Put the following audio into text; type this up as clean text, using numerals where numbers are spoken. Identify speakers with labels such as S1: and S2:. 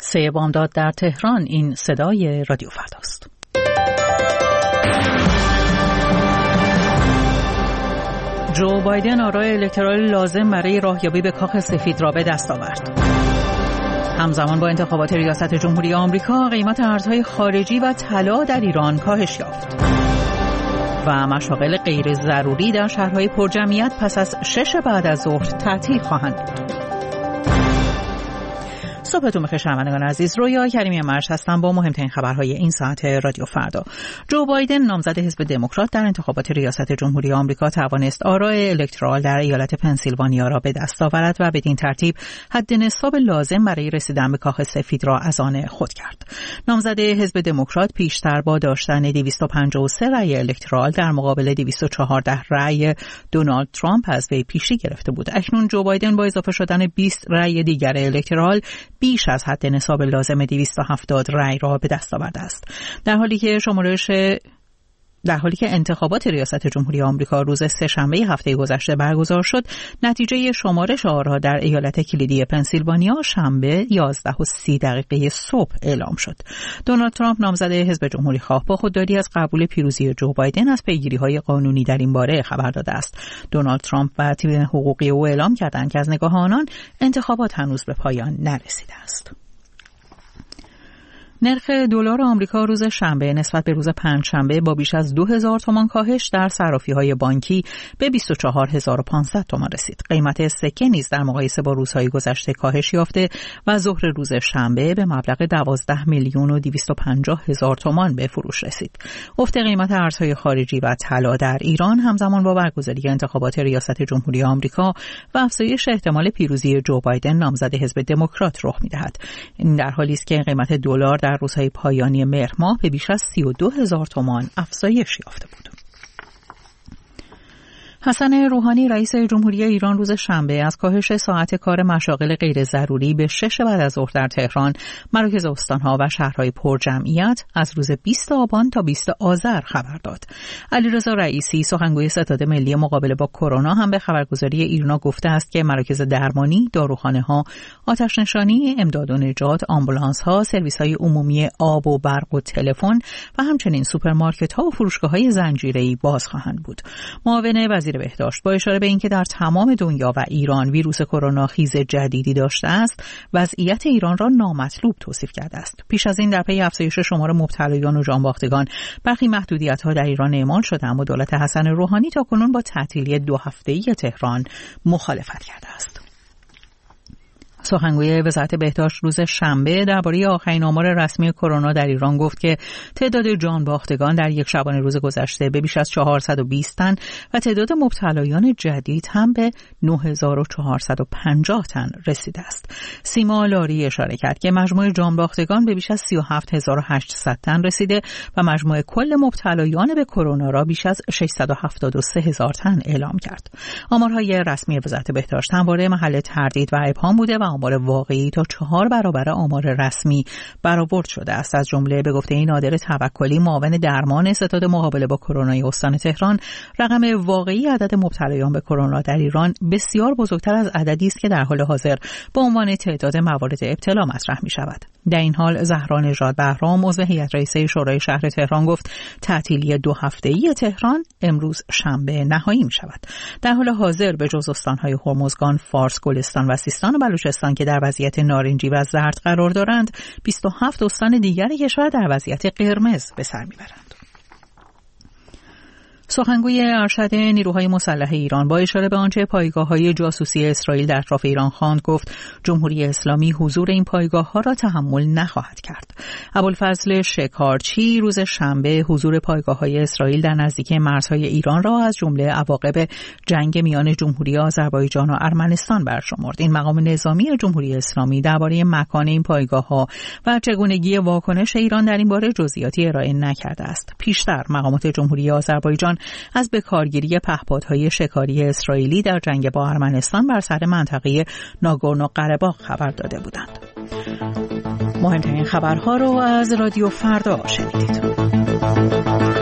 S1: 3 بامداد در تهران. این صدای رادیو فرداست. جو بایدن آرای الکترال لازم برای راهیابی به کاخ سفید را به دست آورد. همزمان با انتخابات ریاست جمهوری آمریکا قیمت ارزهای خارجی و طلا در ایران کاهش یافت. و مشاغل غیر ضروری در شهرهای پرجمعیت پس از 6 بعد از ظهر تعطیل خواهند بود. صبحتون بخیر شنوندگان عزیز، رویا کریمی مرش هستم با مهمترین خبرهای این ساعت رادیو فردا. جو بایدن نامزد حزب دموکرات در انتخابات ریاست جمهوری آمریکا توانست آرای الکترال در ایالت پنسیلوانیا را به دست آورد و بدین ترتیب حد نصاب لازم برای رسیدن به کاخ سفید را از آن خود کرد. نامزد حزب دموکرات پیشتر با داشتن 253 رأی الکترال در مقابل 214 رأی دونالد ترامپ از وی پیشی گرفته بود. اکنون جو بایدن با اضافه شدن 20 رأی دیگر الکترال بیش از حد نصاب لازم 270 رأی را به دست آورده است. در حالی که انتخابات ریاست جمهوری آمریکا روز سه‌شنبه هفته گذشته برگزار شد، نتیجه شمارش آرا در ایالت کلیدی پنسیلوانیا شنبه 11:30 صبح اعلام شد. دونالد ترامپ نامزد حزب جمهوری خواه با خودداری از قبول پیروزی جو بایدن از پیگیری‌های قانونی در این باره خبر داده است. دونالد ترامپ و تیم حقوقی او اعلام کردند که از نگاه آنان انتخابات هنوز به پایان نرسیده است. نرخ دلار آمریکا روز شنبه نسبت به روز پنجشنبه با بیش از 2000 تومان کاهش در صرافی‌های بانکی به 24500 تومان رسید. قیمت سکه نیز در مقایسه با روزهای گذشته کاهش یافته و ظهر روز شنبه به مبلغ 12,250,000 تومان به فروش رسید. افت قیمت ارزهای خارجی و طلا در ایران همزمان با برگزاری انتخابات ریاست جمهوری آمریکا و افزایش احتمال پیروزی جو بایدن نامزد حزب دموکرات رخ می‌دهد. این در حالی است که قیمت دلار در روزهای پایانی مهر ماه به بیش از 32,000 تومان افزایش یافته بود. حسن روحانی رئیس جمهوری ایران روز شنبه از کاهش ساعت کار مشاغل غیر ضروری به 6 بعد از ظهر در تهران، مراکز استانها و شهرهای پرجمعیت از روز 20 آبان تا 20 آذر خبر داد. علیرضا رئیسی سخنگوی ستاد ملی مقابله با کرونا هم به خبرگزاری ایرنا گفته است که مراکز درمانی، داروخانه‌ها، آتش‌نشانی، امداد و نجات، آمبولانس‌ها، سرویس‌های عمومی آب و برق و تلفن و همچنین سوپرمارکت‌ها و فروشگاه‌های زنجیره‌ای باز خواهند بود. معاون وزیر بهداشت با اشاره به اینکه در تمام دنیا و ایران ویروس کرونا خیز جدیدی داشته است، وضعیت ایران را نامطلوب توصیف کرده است. پیش از این در پی افزایش شمار مبتلایان و جانباختگان برخی محدودیت‌ها در ایران اعمال شده، اما دولت حسن روحانی تاکنون با تعطیلی 2 هفته‌ای تهران مخالفت کرده است. سخنگوی وزارت بهداشت روز شنبه درباره آخرین آمار رسمی کرونا در ایران گفت که تعداد جانباختگان در یک شبانه روز گذشته به بیش از 420 تن و تعداد مبتلایان جدید هم به 9450 تن رسیده است. سیما لاری اشاره کرد که مجموع جانباختگان به بیش از 37800 تن رسیده و مجموع کل مبتلایان به کرونا را بیش از 673000 تن اعلام کرد. آمارهای رسمی وزارت بهداشت همواره محل تردید و ابهام بوده و آمار واقعی تا 4 برابر آمار رسمی برآورد شده است. از جمله به گفته نادر توکلی، معاون درمان ستاد مقابله با کرونا استان تهران، رقم واقعی عدد مبتلایان به کرونا در ایران بسیار بزرگتر از عددی است که در حال حاضر به عنوان تعداد موارد ابتلا مطرح می شود. در این حال زهرا نژاد بهرام عضو هیئت رئیسه شورای شهر تهران گفت تعطیلی 2 هفته‌ای تهران امروز شنبه نهایی می شود. در حال حاضر به جز استان‌های هرمزگان، فارس، گلستان و سیستان و بلوچستان که در وضعیت نارنجی و زرد قرار دارند، 27 استان دیگر کشور در وضعیت قرمز به سر میبرند. سخنگوی ارشد نیروهای مسلح ایران با اشاره به آنچه پایگاه‌های جاسوسی اسرائیل در اطراف ایران خواند گفت جمهوری اسلامی حضور این پایگاه‌ها را تحمل نخواهد کرد. ابوالفضل شکارچی روز شنبه حضور پایگاه‌های اسرائیل در نزدیکی مرزهای ایران را از جمله عواقب جنگ میان جمهوری آذربایجان و ارمنستان برشمرد. این مقام نظامی جمهوری اسلامی درباره مکان این پایگاه‌ها و چگونگی واکنش ایران در این باره جزئیاتی ارائه نکرده است. پیشتر مقامات جمهوری آذربایجان از بکارگیری پهپادهای شکاری اسرائیلی در جنگ با ارمنستان بر سر منطقه ناگورنو قره‌باغ خبر داده بودند. مهمترین خبرها رو از رادیو فردا شنیدید.